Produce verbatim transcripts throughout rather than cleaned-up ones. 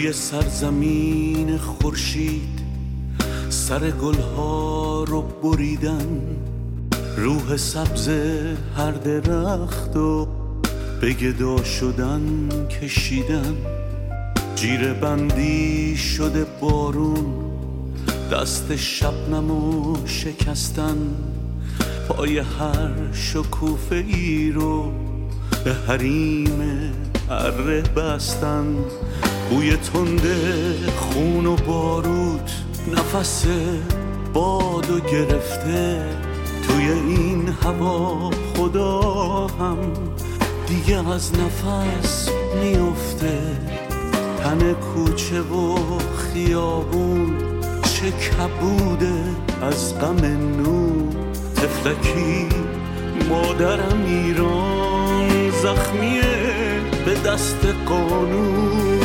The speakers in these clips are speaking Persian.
روی سرزمین خورشید سر گلها رو بریدن، روح سبز هر درخت و به گدا شدن کشیدن. جیره بندی شده بارون، دست شبنمو شکستن، پای هر شکوفه ای رو به حریم اره بستن. بوی تنده خون و بارود نفس بادو گرفته، توی این هوا خدا هم دیگه از نفس میفته. تن کوچه و خیابون چه کبوده از غم نو، طفلکی مادرم ایران زخمیه به دست قانون.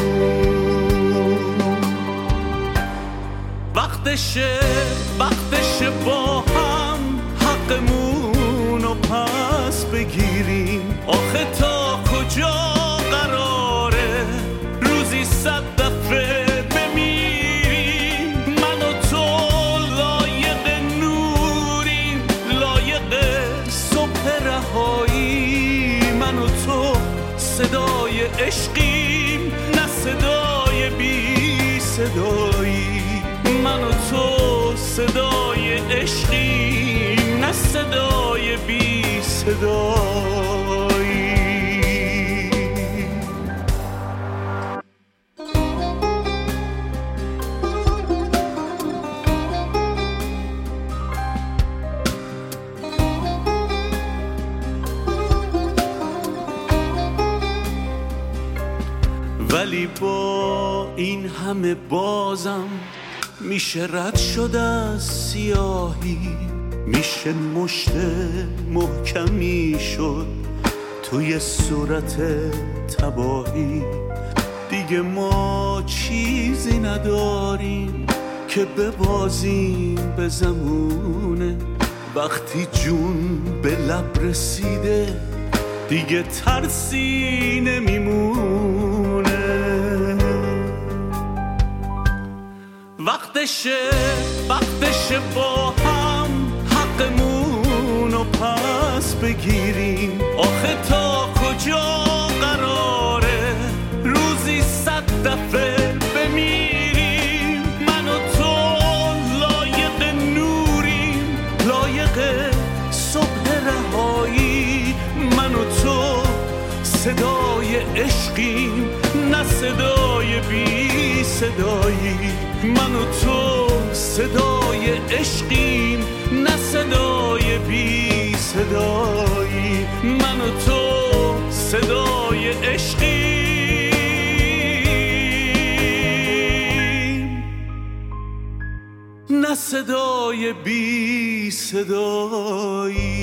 وقتشه وقتشه با هم حقمون رو پس بگیریم. آخه تا کجا قراره روزی صد دفعه بمیریم؟ من و تو لایق نوریم، لایق صبح رهایی. من و تو صدای عشقیم، نه صدای بی صدایی. من و تو صدای عشقیم، نه صدای بی صدایی. ولی با این همه بازم میشه رد شده از سیاهی، میشه مشت محکمی شد توی صورت تباهی. دیگه ما چیزی نداریم که ببازیم به زمونه. وقتی جون به لب رسیده دیگه ترسی نمیمونه. وقتشه وقتشه با هم حقمون رو پس بگیریم. آخه تا کجا قراره روزی صد دفعه بمیریم؟ من و تو لایق نوریم، لایق صبح رهایی. من و تو صدای عشقیم، نه صدای بی صدایی. من و تو صدای عشقیم، نه صدای بی صدایی. من و تو صدای عشقیم، نه صدای بی صدایی.